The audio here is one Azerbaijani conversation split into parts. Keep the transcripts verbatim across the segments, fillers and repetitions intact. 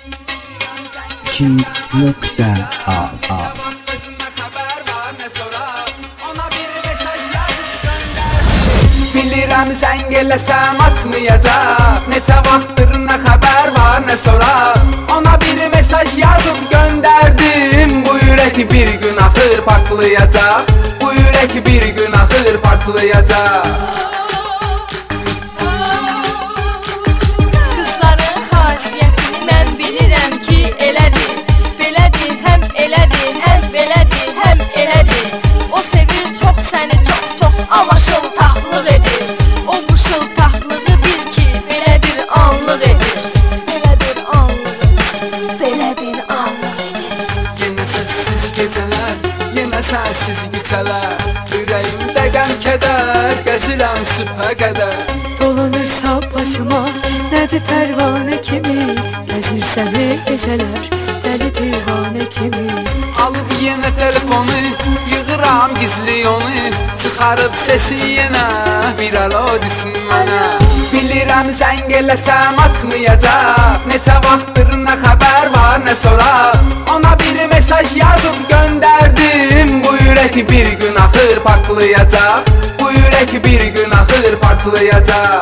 King nokta az az. Bilirəm zəng eləsəm atmayacaq. Neçə vaxtdır nə xəbər var nə sorar. Ona bir mesaj yazıb göndərdim. Bu ürək bir gün axır partlayacaq. Bu ürək bir gün axır partlayacaq. Qızların xasiyyətini mən bilirəm ki elədir. Belədir, həm elədir, həm belədir, həm elədir. O sevir çox səni çox çox, amma şıltaqlıq edir. O bu şıltaqlığı bil ki belə bir anlıq edir. Belə bir anlıq edir, belə bir anlıq edir. Yenə səssiz gecələr, yenə sənsiz güçələr. Ürəyimdə qəm kədər, gəzirəm sübhə qədər. Dolanırsa başıma nədir pərvanə kimi, gəzirsən ey gecələr dəli divanə kimi. Alıb yenə telefonu, yığıram gizli onu. Çıxarıb sesi yenə, bir alo desin mənə. Bilirəm zəng eləsəm atmayacaq. Neçə vaxtdır nə xəbər var nə sorar. Ona bir mesaj yazıb göndərdim. Bu ürək bir gün axır partlayacaq. Bu ürək bir gün axır partlayacaq.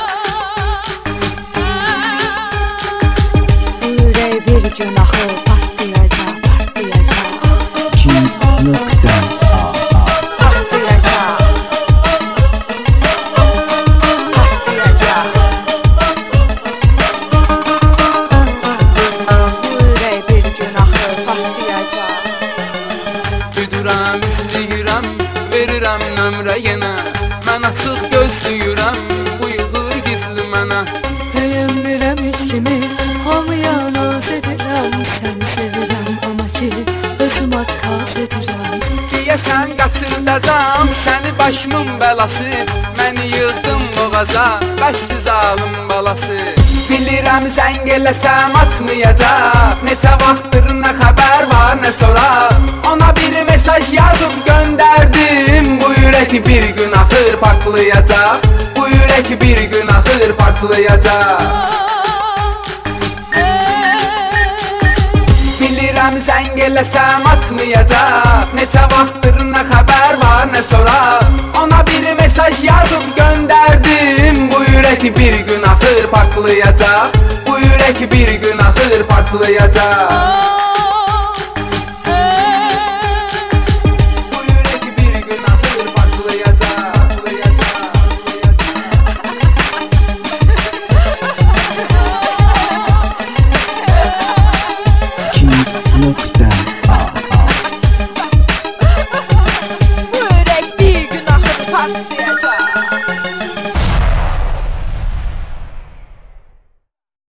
Bu ürək bir gün axır partlayacaq, partlayacaq. King nokta az az. Partlayacaq, partlayacaq. Bu ürək bir gün axır partlayacaq. Güdürəm, izləyirəm, verirəm nömrə yenə. Mən açıq gözləyirəm, bu yığır gizli mənə. Bəyənmirəm heç kimi, hamıya naz edirəm. Səni sevirəm amma ki özüm atqaz edirəm. Deyəsən qaçırdacam səni başımın bəlası. Məni yığdım boğaza, bəsdi zalım balası. Bilirəm zəng eləsəm atmayacaq. Neçə vaxtdır nə xəbər var nə sorar. Ona bir mesaj yazıb göndərdim. Bu ürək bir gün axır partlayacaq. Bu ürək bir gün axır partlayacaq. Bilirəm zəng eləsəm atmayacaq. Neçə vaxtdır nə xəbər var nə sorar. Ona bir mesaj yazıb göndərdim. Bu ürək bir gün axır partlayacaq. Bu ürək bir gün axır partlayacaq. Bu ürək bir gün axır partlayacaq. King nokta az az. Bu ürək bir gün axır partlayacaq.